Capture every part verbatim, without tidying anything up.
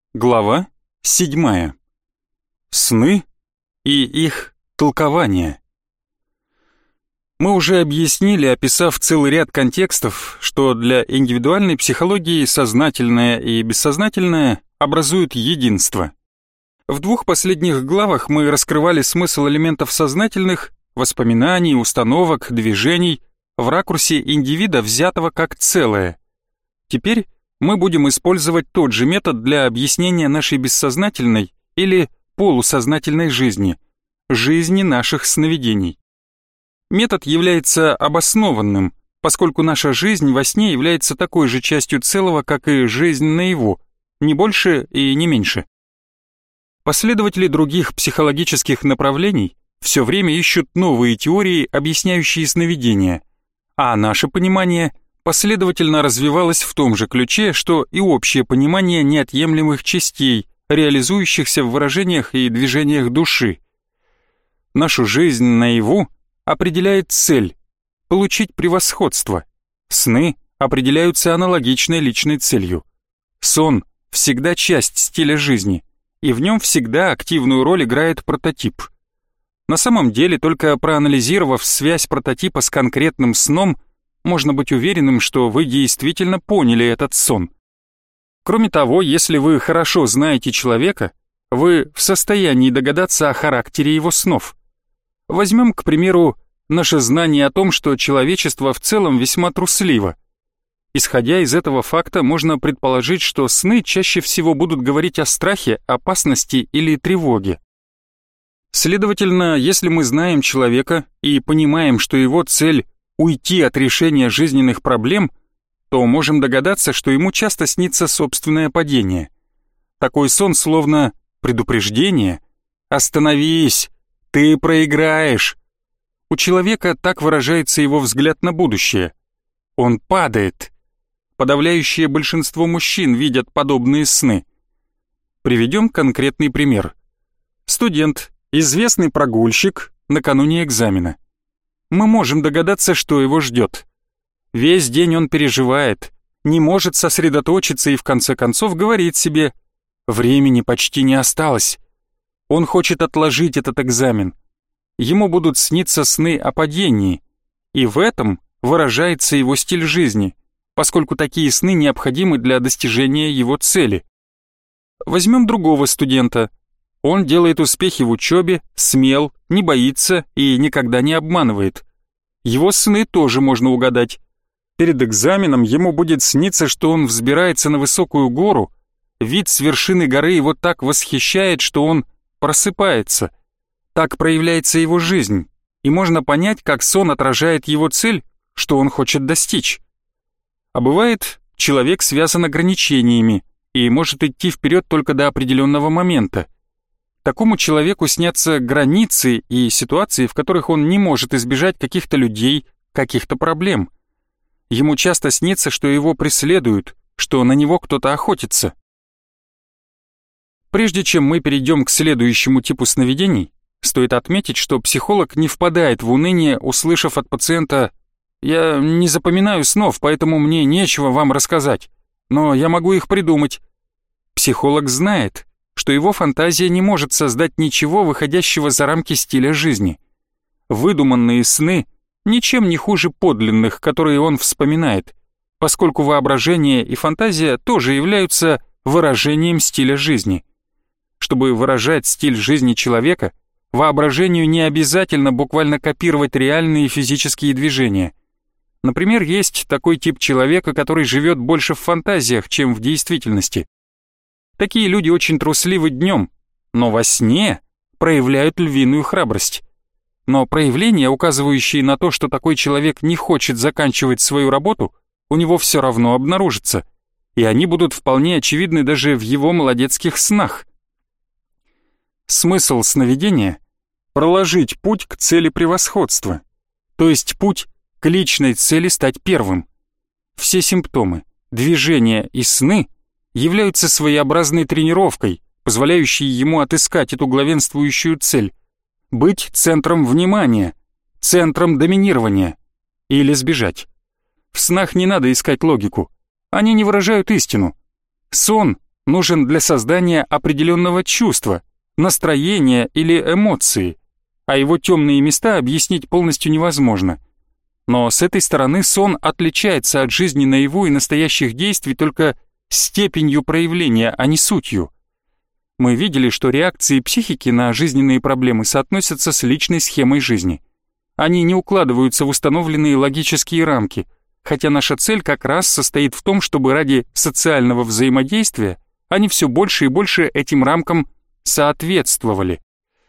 Глава седьмая. Сны и их толкование. Мы уже объяснили, описав целый ряд контекстов, что для индивидуальной психологии сознательное и бессознательное образуют единство. В двух последних главах мы раскрывали смысл элементов сознательных, воспоминаний, установок, движений в ракурсе индивида, взятого как целое. Теперь мы будем использовать тот же метод для объяснения нашей бессознательной или полусознательной жизни, жизни наших сновидений. Метод является обоснованным, поскольку наша жизнь во сне является такой же частью целого, как и жизнь наяву, не больше и не меньше. Последователи других психологических направлений все время ищут новые теории, объясняющие сновидения, а наше понимание последовательно развивалось в том же ключе, что и общее понимание неотъемлемых частей, реализующихся в выражениях и движениях души. Нашу жизнь наяву определяет цель – получить превосходство. Сны определяются аналогичной личной целью. Сон – всегда часть стиля жизни, и в нем всегда активную роль играет прототип. На самом деле, только проанализировав связь прототипа с конкретным сном, можно быть уверенным, что вы действительно поняли этот сон. Кроме того, если вы хорошо знаете человека, вы в состоянии догадаться о характере его снов. Возьмем, к примеру, наше знание о том, что человечество в целом весьма трусливо. Исходя из этого факта, можно предположить, что сны чаще всего будут говорить о страхе, опасности или тревоге. Следовательно, если мы знаем человека и понимаем, что его цель – уйти от решения жизненных проблем, то можем догадаться, что ему часто снится собственное падение. Такой сон словно предупреждение: «Остановись, ты проиграешь». У человека так выражается его взгляд на будущее. Он падает. Подавляющее большинство мужчин видят подобные сны. Приведем конкретный пример. Студент, известный прогульщик, накануне экзамена. Мы можем догадаться, что его ждет. Весь день он переживает, не может сосредоточиться и в конце концов говорит себе: времени почти не осталось. Он хочет отложить этот экзамен. Ему будут сниться сны о падении, и в этом выражается его стиль жизни, поскольку такие сны необходимы для достижения его цели. Возьмем другого студента. Он делает успехи в учебе, смел, не боится и никогда не обманывает. Его сны тоже можно угадать. Перед экзаменом ему будет сниться, что он взбирается на высокую гору, вид с вершины горы его так восхищает, что он просыпается. Так проявляется его жизнь, и можно понять, как сон отражает его цель, что он хочет достичь. А бывает, человек связан ограничениями и может идти вперед только до определенного момента. Такому человеку снятся границы и ситуации, в которых он не может избежать каких-то людей, каких-то проблем. Ему часто снится, что его преследуют, что на него кто-то охотится. Прежде чем мы перейдем к следующему типу сновидений, стоит отметить, что психолог не впадает в уныние, услышав от пациента: «Я не запоминаю снов, поэтому мне нечего вам рассказать, но я могу их придумать». Психолог знает, что его фантазия не может создать ничего, выходящего за рамки стиля жизни. Выдуманные сны ничем не хуже подлинных, которые он вспоминает, поскольку воображение и фантазия тоже являются выражением стиля жизни. Чтобы выражать стиль жизни человека, воображению не обязательно буквально копировать реальные физические движения. Например, есть такой тип человека, который живет больше в фантазиях, чем в действительности. Такие люди очень трусливы днем, но во сне проявляют львиную храбрость. Но проявления, указывающие на то, что такой человек не хочет заканчивать свою работу, у него все равно обнаружатся, и они будут вполне очевидны даже в его молодецких снах. Смысл сновидения – проложить путь к цели превосходства, то есть путь к личной цели стать первым. Все симптомы, движения и сны являются своеобразной тренировкой, позволяющей ему отыскать эту главенствующую цель, быть центром внимания, центром доминирования или сбежать. В снах не надо искать логику, они не выражают истину. Сон нужен для создания определенного чувства, настроения или эмоции, а его темные места объяснить полностью невозможно. Но с этой стороны сон отличается от жизни наяву и настоящих действий только степенью проявления, а не сутью. Мы видели, что реакции психики на жизненные проблемы соотносятся с личной схемой жизни. Они не укладываются в установленные логические рамки, хотя наша цель как раз состоит в том, чтобы ради социального взаимодействия они все больше и больше этим рамкам соответствовали.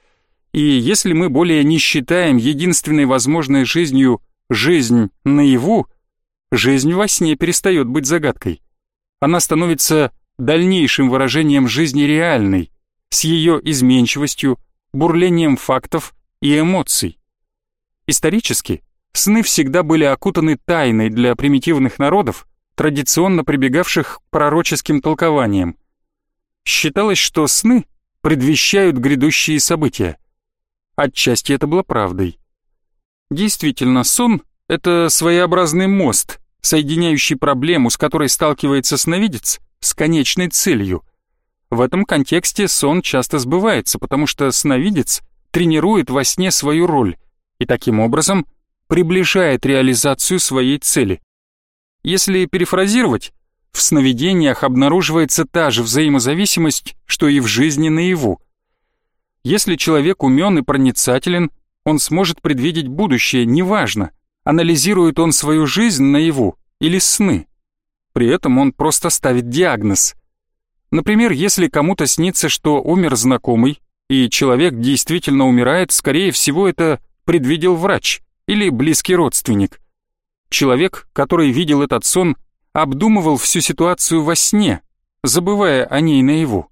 И если мы более не считаем единственной возможной жизнью жизнь наяву, жизнь во сне перестает быть загадкой. Она становится дальнейшим выражением жизни реальной, с ее изменчивостью, бурлением фактов и эмоций. Исторически, сны всегда были окутаны тайной для примитивных народов, традиционно прибегавших к пророческим толкованиям. Считалось, что сны предвещают грядущие события. Отчасти это было правдой. Действительно, сон — это своеобразный мост, соединяющий проблему, с которой сталкивается сновидец, с конечной целью. В этом контексте сон часто сбывается, потому что сновидец тренирует во сне свою роль и таким образом приближает реализацию своей цели. Если перефразировать, в сновидениях обнаруживается та же взаимозависимость, что и в жизни наяву. Если человек умен и проницателен, он сможет предвидеть будущее, неважно, анализирует он свою жизнь наяву или сны. При этом он просто ставит диагноз. Например, если кому-то снится, что умер знакомый, и человек действительно умирает, скорее всего, это предвидел врач или близкий родственник. Человек, который видел этот сон, обдумывал всю ситуацию во сне, забывая о ней наяву.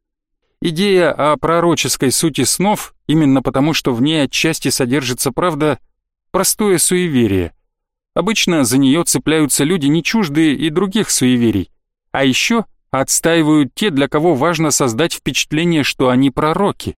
Идея о пророческой сути снов, именно потому что в ней отчасти содержится правда, простое суеверие. Обычно за нее цепляются люди не чуждые и других суеверий, а еще отстаивают те, для кого важно создать впечатление, что они пророки.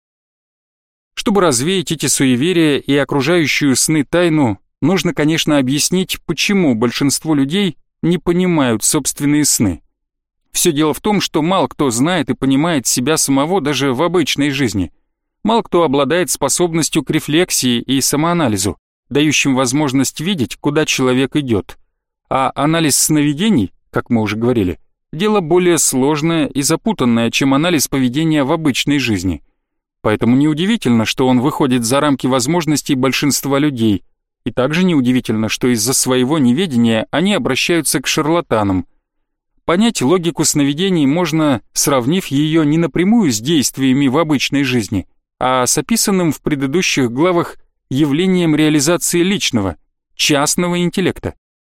Чтобы развеять эти суеверия и окружающую сны тайну, нужно, конечно, объяснить, почему большинство людей не понимают собственные сны. Все дело в том, что мало кто знает и понимает себя самого даже в обычной жизни. Мало кто обладает способностью к рефлексии и самоанализу, дающим возможность видеть, куда человек идет. А анализ сновидений, как мы уже говорили, дело более сложное и запутанное, чем анализ поведения в обычной жизни. Поэтому неудивительно, что он выходит за рамки возможностей большинства людей, и также неудивительно, что из-за своего неведения они обращаются к шарлатанам. Понять логику сновидений можно, сравнив ее не напрямую с действиями в обычной жизни, а с описанным в предыдущих главах явлением реализации личного, частного интеллекта.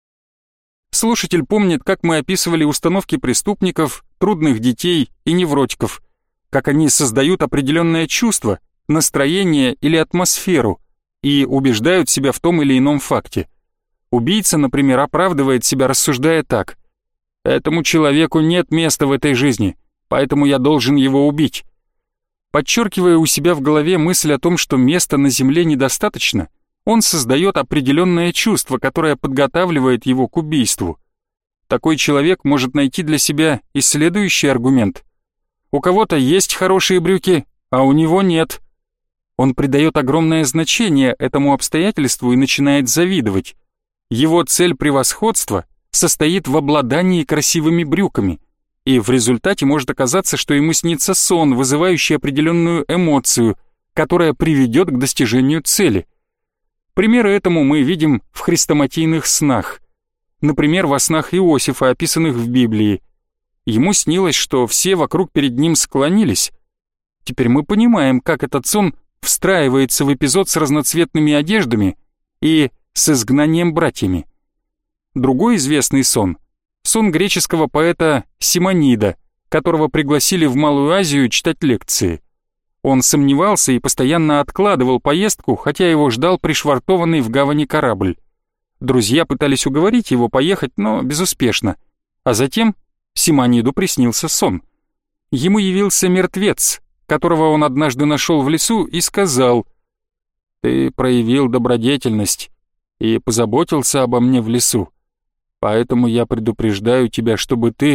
Слушатель помнит, как мы описывали установки преступников, трудных детей и невротиков, как они создают определенное чувство, настроение или атмосферу и убеждают себя в том или ином факте. Убийца, например, оправдывает себя, рассуждая так: «Этому человеку нет места в этой жизни, поэтому я должен его убить». Подчеркивая у себя в голове мысль о том, что места на земле недостаточно, он создает определенное чувство, которое подготавливает его к убийству. Такой человек может найти для себя и следующий аргумент. У кого-то есть хорошие брюки, а у него нет. Он придает огромное значение этому обстоятельству и начинает завидовать. Его цель превосходства состоит в обладании красивыми брюками, и в результате может оказаться, что ему снится сон, вызывающий определенную эмоцию, которая приведет к достижению цели. Примеры этому мы видим в хрестоматийных снах. Например, во снах Иосифа, описанных в Библии. Ему снилось, что все вокруг перед ним склонились. Теперь мы понимаем, как этот сон встраивается в эпизод с разноцветными одеждами и с изгнанием братьями. Другой известный сон — сон греческого поэта Симонида, которого пригласили в Малую Азию читать лекции. Он сомневался и постоянно откладывал поездку, хотя его ждал пришвартованный в гавани корабль. Друзья пытались уговорить его поехать, но безуспешно. А затем Симониду приснился сон. Ему явился мертвец, которого он однажды нашел в лесу, и сказал: «Ты проявил добродетельность и позаботился обо мне в лесу, поэтому я предупреждаю тебя, чтобы ты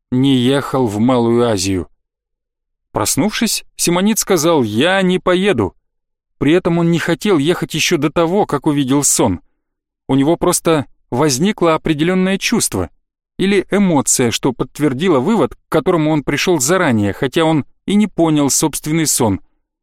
не ехал в Малую Азию. Проснувшись, Симонид сказал: «Я не поеду». При этом он не хотел ехать еще до того, как увидел сон. У него просто возникло определенное чувство или эмоция, что подтвердило вывод, к которому он пришел заранее, хотя он и не понял собственный сон.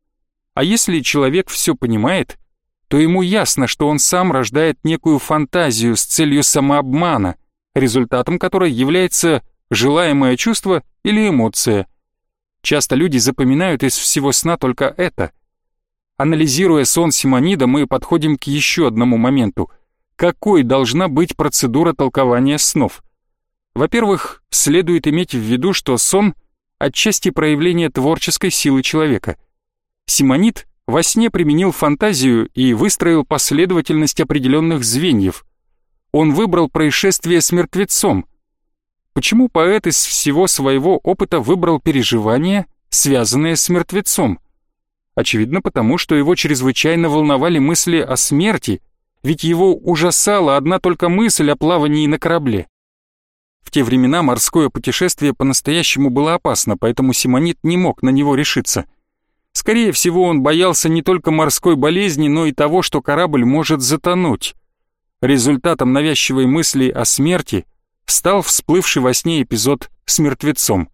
А если человек все понимает, то ему ясно, что он сам рождает некую фантазию с целью самообмана, результатом которой является желаемое чувство или эмоция. Часто люди запоминают из всего сна только это. Анализируя сон Симонида, мы подходим к еще одному моменту. Какой должна быть процедура толкования снов? Во-первых, следует иметь в виду, что сон – отчасти проявление творческой силы человека. Симонид во сне применил фантазию и выстроил последовательность определенных звеньев. Он выбрал происшествие с мертвецом. Почему поэт из всего своего опыта выбрал переживания, связанные с мертвецом? Очевидно, потому что его чрезвычайно волновали мысли о смерти, ведь его ужасала одна только мысль о плавании на корабле. В те времена морское путешествие по-настоящему было опасно, поэтому Симонид не мог на него решиться. Скорее всего, он боялся не только морской болезни, но и того, что корабль может затонуть. Результатом навязчивой мысли о смерти стал всплывший во сне эпизод с мертвецом.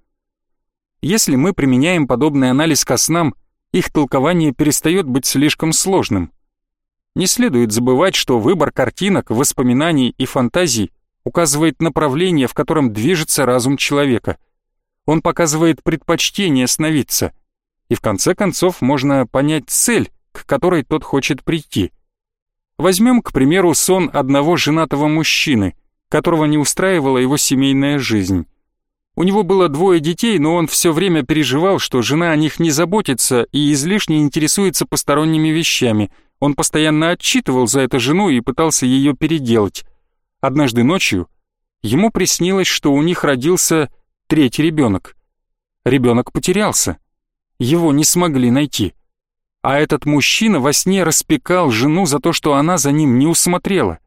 Если мы применяем подобный анализ ко снам, их толкование перестает быть слишком сложным. Не следует забывать, что выбор картинок, воспоминаний и фантазий указывает направление, в котором движется разум человека. Он показывает предпочтение сновидца, и в конце концов можно понять цель, к которой тот хочет прийти. Возьмем, к примеру, сон одного женатого мужчины, которого не устраивала его семейная жизнь. У него было двое детей, но он все время переживал, что жена о них не заботится и излишне интересуется посторонними вещами. Он постоянно отчитывал за это жену и пытался ее переделать. Однажды ночью ему приснилось, что у них родился третий ребенок. Ребенок потерялся. Его не смогли найти. А этот мужчина во сне распекал жену за то, что она за ним не усмотрела.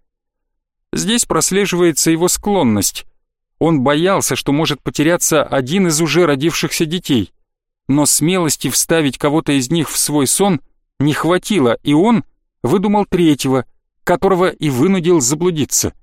Здесь прослеживается его склонность. Он боялся, что может потеряться один из уже родившихся детей, но смелости вставить кого-то из них в свой сон не хватило, и он выдумал третьего, которого и вынудил заблудиться.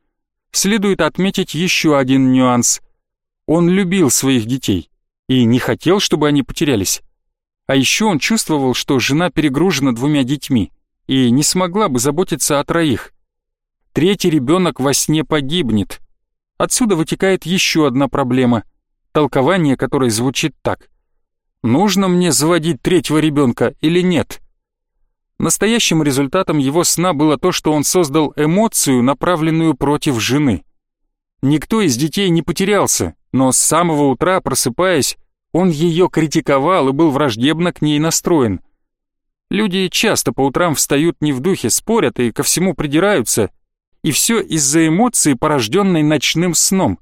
Следует отметить еще один нюанс. Он любил своих детей и не хотел, чтобы они потерялись. А еще он чувствовал, что жена перегружена двумя детьми и не смогла бы заботиться о троих. Третий ребенок во сне погибнет. Отсюда вытекает еще одна проблема, толкование которой звучит так: нужно мне заводить третьего ребенка или нет? Настоящим результатом его сна было то, что он создал эмоцию, направленную против жены. Никто из детей не потерялся, но с самого утра, просыпаясь, он ее критиковал и был враждебно к ней настроен. Люди часто по утрам встают не в духе, спорят и ко всему придираются, и все из-за эмоции, порожденной ночным сном.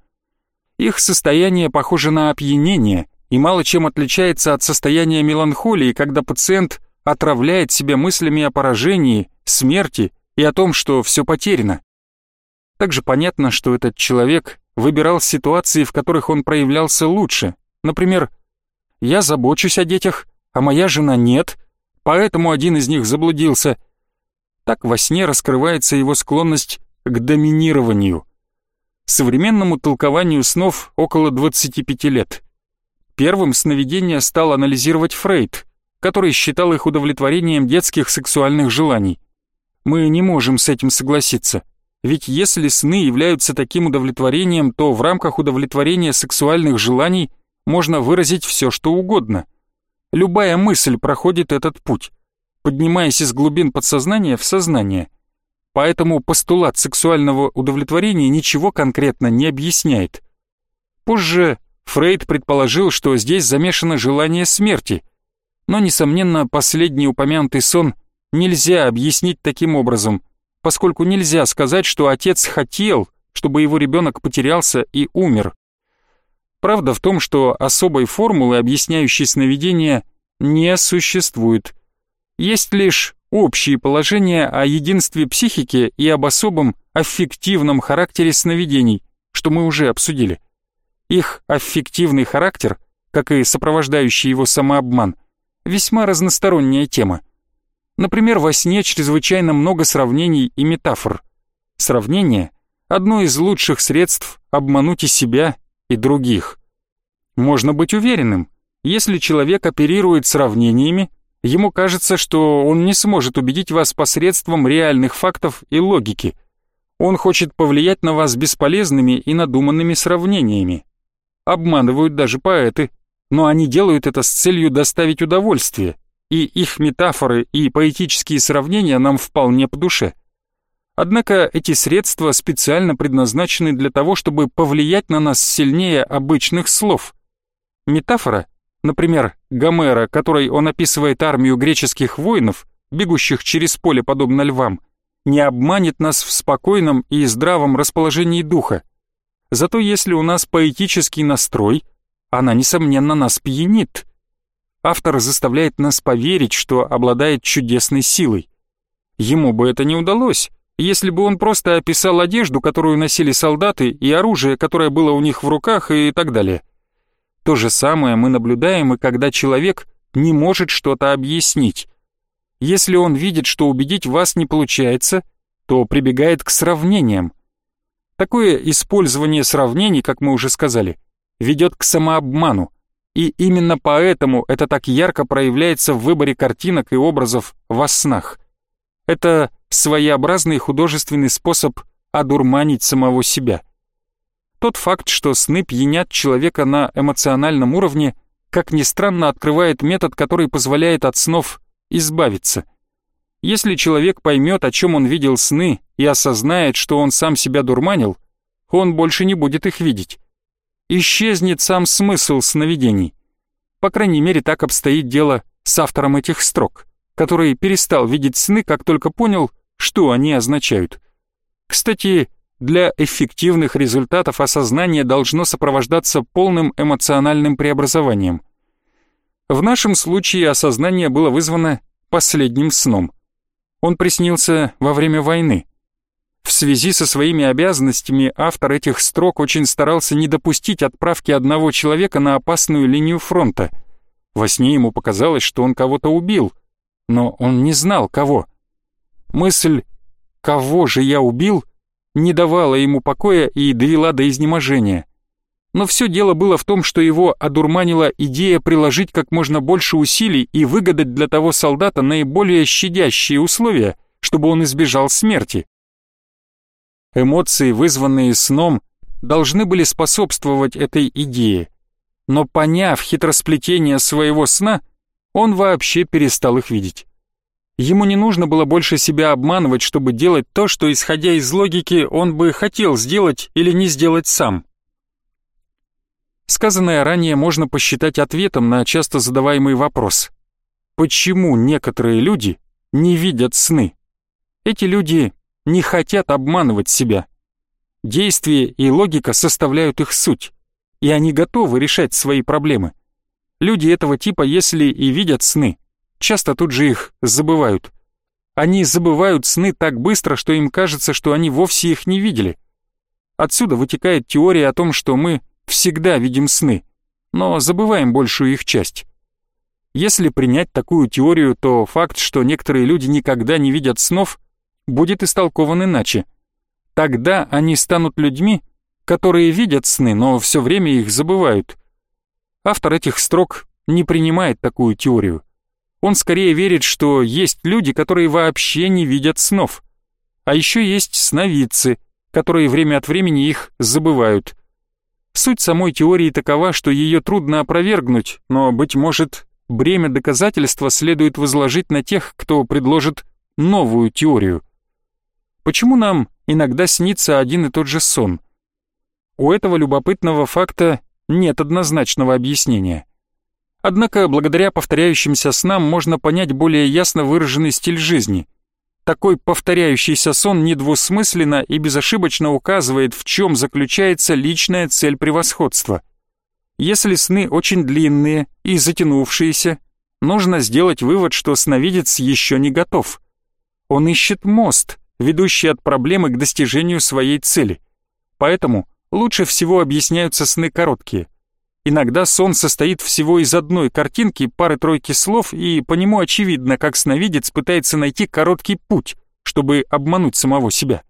Их состояние похоже на опьянение и мало чем отличается от состояния меланхолии, когда пациент отравляет себя мыслями о поражении, смерти и о том, что все потеряно. Также понятно, что этот человек выбирал ситуации, в которых он проявлялся лучше. Например, «Я забочусь о детях, а моя жена нет, поэтому один из них заблудился». Так во сне раскрывается его склонность к доминированию. Современному толкованию снов около двадцати пяти лет. Первым сновидения стал анализировать Фрейд, который считал их удовлетворением детских сексуальных желаний. Мы не можем с этим согласиться, ведь если сны являются таким удовлетворением, то в рамках удовлетворения сексуальных желаний можно выразить все, что угодно. Любая мысль проходит этот путь, поднимаясь из глубин подсознания в сознание. Поэтому постулат сексуального удовлетворения ничего конкретно не объясняет. Позже Фрейд предположил, что здесь замешано желание смерти, но, несомненно, последний упомянутый сон нельзя объяснить таким образом, поскольку нельзя сказать, что отец хотел, чтобы его ребенок потерялся и умер. Правда в том, что особой формулы, объясняющей сновидения, не существует. Есть лишь общие положения о единстве психики и об особом аффективном характере сновидений, что мы уже обсудили. Их аффективный характер, как и сопровождающий его самообман, весьма разносторонняя тема. Например, во сне чрезвычайно много сравнений и метафор. Сравнение – одно из лучших средств обмануть и себя, и других. Можно быть уверенным, если человек оперирует сравнениями, ему кажется, что он не сможет убедить вас посредством реальных фактов и логики. Он хочет повлиять на вас бесполезными и надуманными сравнениями. Обманывают даже поэты, но они делают это с целью доставить удовольствие, и их метафоры и поэтические сравнения нам вполне по душе. Однако эти средства специально предназначены для того, чтобы повлиять на нас сильнее обычных слов. Метафора, например, Гомера, которой он описывает армию греческих воинов, бегущих через поле подобно львам, не обманет нас в спокойном и здравом расположении духа. Зато если у нас поэтический настрой, она, несомненно, нас пьянит. Автор заставляет нас поверить, что обладает чудесной силой. Ему бы это не удалось, если бы он просто описал одежду, которую носили солдаты, и оружие, которое было у них в руках, и так далее. То же самое мы наблюдаем и когда человек не может что-то объяснить. Если он видит, что убедить вас не получается, то прибегает к сравнениям. Такое использование сравнений, как мы уже сказали, ведет к самообману, и именно поэтому это так ярко проявляется в выборе картинок и образов во снах. Это своеобразный художественный способ одурманить самого себя. Тот факт, что сны пьянят человека на эмоциональном уровне, как ни странно, открывает метод, который позволяет от снов избавиться. Если человек поймет, о чем он видел сны, и осознает, что он сам себя дурманил, он больше не будет их видеть. Исчезнет сам смысл сновидений. По крайней мере, так обстоит дело с автором этих строк, который перестал видеть сны, как только понял, что они означают. Кстати, для эффективных результатов осознание должно сопровождаться полным эмоциональным преобразованием. В нашем случае осознание было вызвано последним сном. Он приснился во время войны. В связи со своими обязанностями автор этих строк очень старался не допустить отправки одного человека на опасную линию фронта. Во сне ему показалось, что он кого-то убил, но он не знал, кого. Мысль «кого же я убил?» не давала ему покоя и довела до изнеможения. Но все дело было в том, что его одурманила идея приложить как можно больше усилий и выгадать для того солдата наиболее щадящие условия, чтобы он избежал смерти. Эмоции, вызванные сном, должны были способствовать этой идее, но поняв хитросплетение своего сна, он вообще перестал их видеть. Ему не нужно было больше себя обманывать, чтобы делать то, что, исходя из логики, он бы хотел сделать или не сделать сам. Сказанное ранее можно посчитать ответом на часто задаваемый вопрос: почему некоторые люди не видят сны? Эти люди не хотят обманывать себя. Действие и логика составляют их суть, и они готовы решать свои проблемы. Люди этого типа, если и видят сны, часто тут же их забывают. Они забывают сны так быстро, что им кажется, что они вовсе их не видели. Отсюда вытекает теория о том, что мы всегда видим сны, но забываем большую их часть. Если принять такую теорию, то факт, что некоторые люди никогда не видят снов, будет истолкован иначе. Тогда они станут людьми, которые видят сны, но все время их забывают. Автор этих строк не принимает такую теорию. Он скорее верит, что есть люди, которые вообще не видят снов. А еще есть сновидцы, которые время от времени их забывают. Суть самой теории такова, что ее трудно опровергнуть, но, быть может, бремя доказательства следует возложить на тех, кто предложит новую теорию. Почему нам иногда снится один и тот же сон? У этого любопытного факта нет однозначного объяснения. Однако, благодаря повторяющимся снам можно понять более ясно выраженный стиль жизни. Такой повторяющийся сон недвусмысленно и безошибочно указывает, в чем заключается личная цель превосходства. Если сны очень длинные и затянувшиеся, нужно сделать вывод, что сновидец еще не готов. Он ищет мост, ведущий от проблемы к достижению своей цели. Поэтому Лучше всего объясняются сны короткие. Иногда сон состоит всего из одной картинки, пары-тройки слов, и по нему очевидно, как сновидец пытается найти короткий путь, чтобы обмануть самого себя.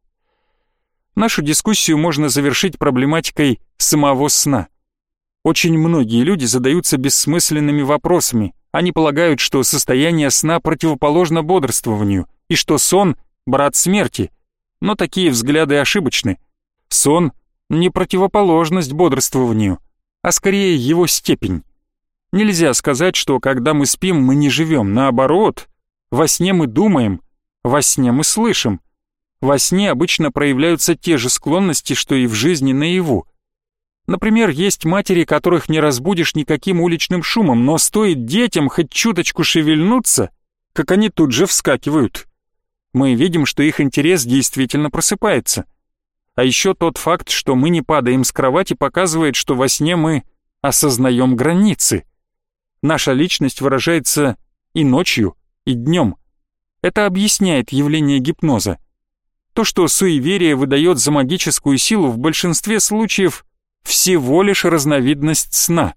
Нашу дискуссию можно завершить проблематикой самого сна. Очень многие люди задаются бессмысленными вопросами. Они полагают, что состояние сна противоположно бодрствованию, и что сон – брат смерти. Но такие взгляды ошибочны. Сон – не противоположность бодрствованию, а скорее его степень. Нельзя сказать, что когда мы спим, мы не живем. Наоборот, во сне мы думаем, во сне мы слышим. Во сне обычно проявляются те же склонности, что и в жизни наяву. Например, есть матери, которых не разбудишь никаким уличным шумом, но стоит детям хоть чуточку шевельнуться, как они тут же вскакивают. Мы видим, что их интерес действительно просыпается. А еще тот факт, что мы не падаем с кровати, показывает, что во сне мы осознаем границы. Наша личность выражается и ночью, и днем. Это объясняет явление гипноза. То, что суеверие выдает за магическую силу, в большинстве случаев всего лишь разновидность сна.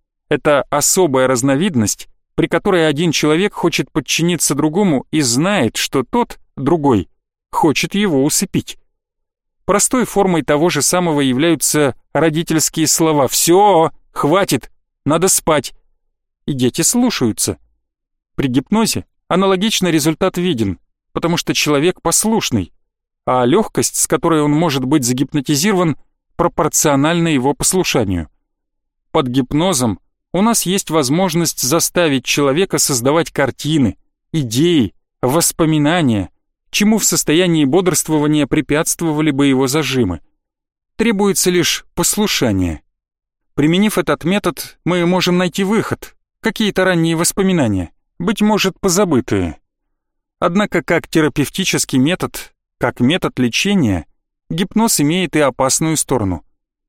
Это особая разновидность, при которой один человек хочет подчиниться другому и знает, что тот, другой, хочет его усыпить. Простой формой того же самого являются родительские слова «Все, хватит, надо спать». И дети слушаются. При гипнозе аналогично результат виден, потому что человек послушный, а легкость, с которой он может быть загипнотизирован, пропорциональна его послушанию. Под гипнозом у нас есть возможность заставить человека создавать картины, идеи, воспоминания, чему в состоянии бодрствования препятствовали бы его зажимы. Требуется лишь послушание. Применив этот метод, мы можем найти выход, какие-то ранние воспоминания, быть может, позабытые. Однако как терапевтический метод, как метод лечения, гипноз имеет и опасную сторону.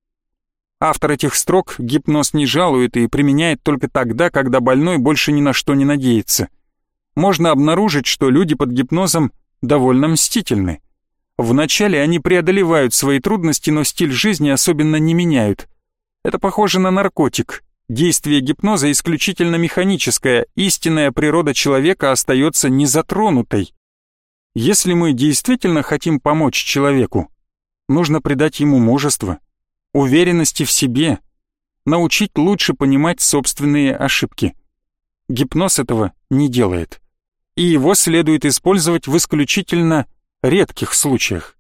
Автор этих строк гипноз не жалует и применяет только тогда, когда больной больше ни на что не надеется. Можно обнаружить, что люди под гипнозом довольно мстительны. Вначале они преодолевают свои трудности, но стиль жизни особенно не меняют. Это похоже на наркотик. Действие гипноза исключительно механическое, истинная природа человека остается незатронутой. Если мы действительно хотим помочь человеку, нужно придать ему мужество, уверенности в себе, научить лучше понимать собственные ошибки. Гипноз этого не делает, и его следует использовать в исключительно редких случаях.